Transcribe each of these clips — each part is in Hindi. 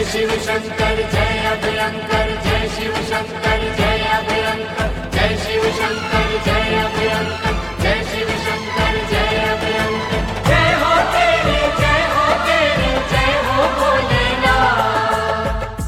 शिव शंकर जय अभयंकर, जय शिव शंकर जय अभयंकर, जय शिव शंकर जय अभयंकर, जय शिव शंकर जय अभयंकर। जय हो तेरी, जय हो तेरी, जय हो भोलेनाथ।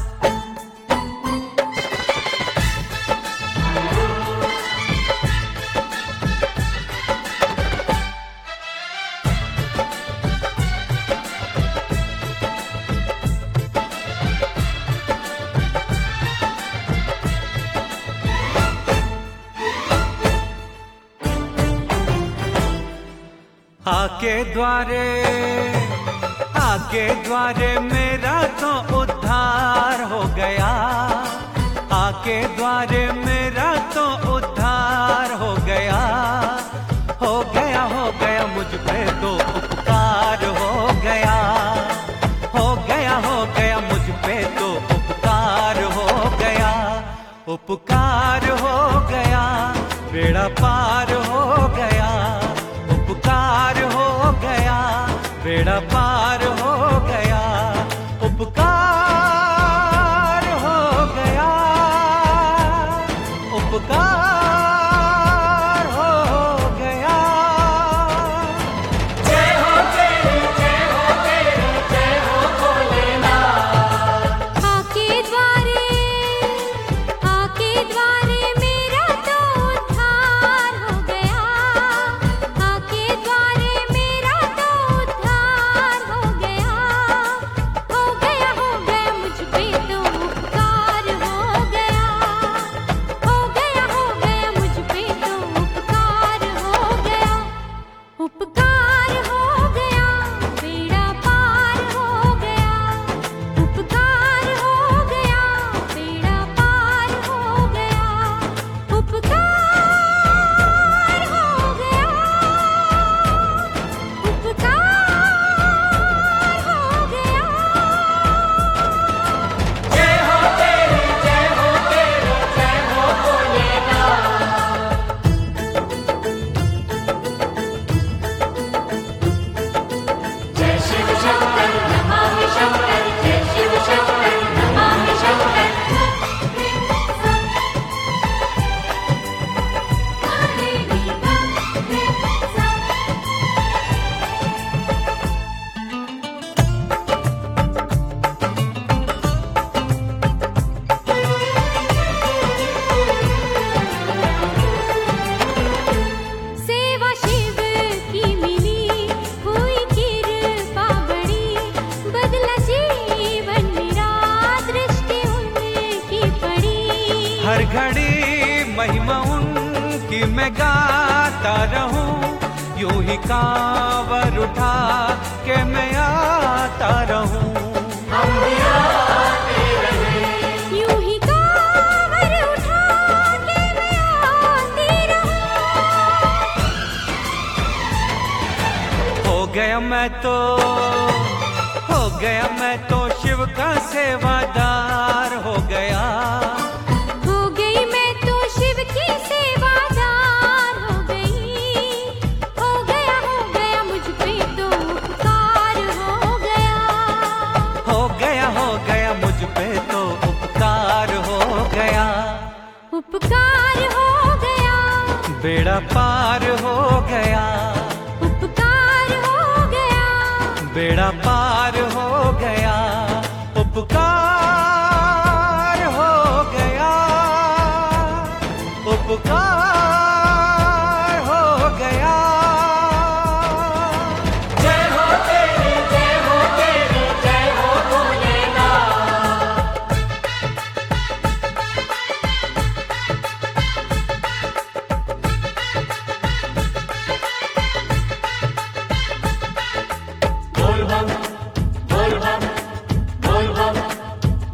आके द्वारे मेरा तो उद्धार हो गया। आके द्वारे मेरा तो उद्धार हो गया। हो गया मुझ पे तो उपकार हो गया। हो गया मुझ पे तो उपकार हो गया। उपकार हो गया, बेड़ा पार हो गया। उपकार हो गया, बेड़ा पार हो गया। उपकार हो गया, उपकार हो गया। जय हो तेरी, जय हो तेरी, जय हो भोलेनाथ। आके द्वारे मेरा तो उद्धार हो गया। आके द्वारे मेरा तो उद्धार हो गया। हो गया मुझ पे तो उपकार हो गया। हो गया मुझ पे तो उपकार हो गया। उपकार हो गया, बेड़ा पार हो गया। उपकार हो गया, बेड़ा पार हो गया। उपकार हो गया, उपकार हो गया। जय हो तेरी, जय हो तेरी, जय हो भोलेनाथ। जय शिव शंकर नमामि शंकर, जय शिव शंकर नमामि शंकर। सेवा शिव की मिली, हुई कृपा बड़ी। बदला जीवन मेरा, दृष्टि उनकी पड़ी। हर घड़ी महिमा उनकी मैं गाता रहूं। यूं ही कांवर उठा के मैं आता रहूं। हम भी आते रहे, यूं ही कांवर उठा के मैं आती रहूं। हो गया मैं तो शिव का सेवादार हो गया। हो गई मैं तो शिव की सेवादार हो गई। हो गया मुझ पे तो उपकार हो गया। हो गया मुझ पे तो उपकार हो गया। उपकार हो गया, बेड़ा पार हो गया। उपकार हो गया। बेड़ा पार हो गया। उपकार हो गया। उपकार हो गया। जय हो तेरी, जय हो तेरी, जय हो भोलेनाथ। बोल बम, बोल बम, बोल बम,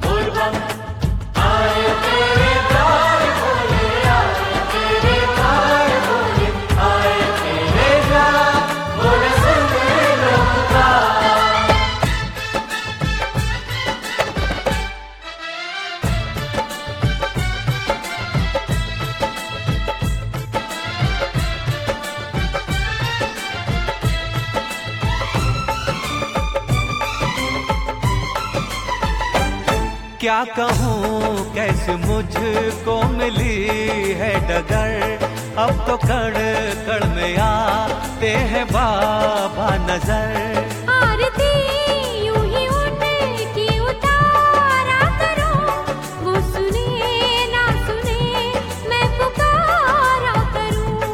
क्या कहूँ कैसे मुझको मिली है डगर, अब तो कण कण में आते हैं बाबा नजर। आरती यूं ही उनकी उतारा करो, वो सुने ना सुने मैं पुकारा करूं।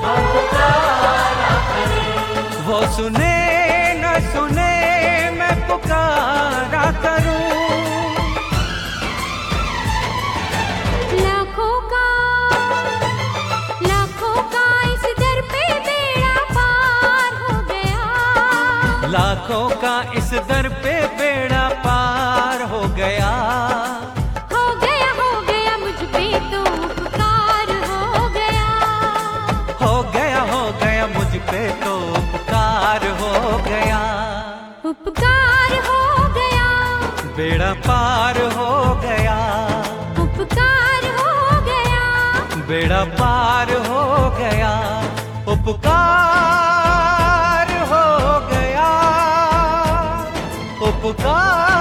वो सुने न सुने मैं पुकारा करूं। लाखों का इस दर पे बेड़ा पार हो गया। हो गया मुझ पे तो उपकार हो गया। हो गया मुझ पे तो उपकार हो गया। उपकार हो गया, बेड़ा पार हो गया। उपकार हो गया, बेड़ा पार हो गया। उपकार हो गया, उपकार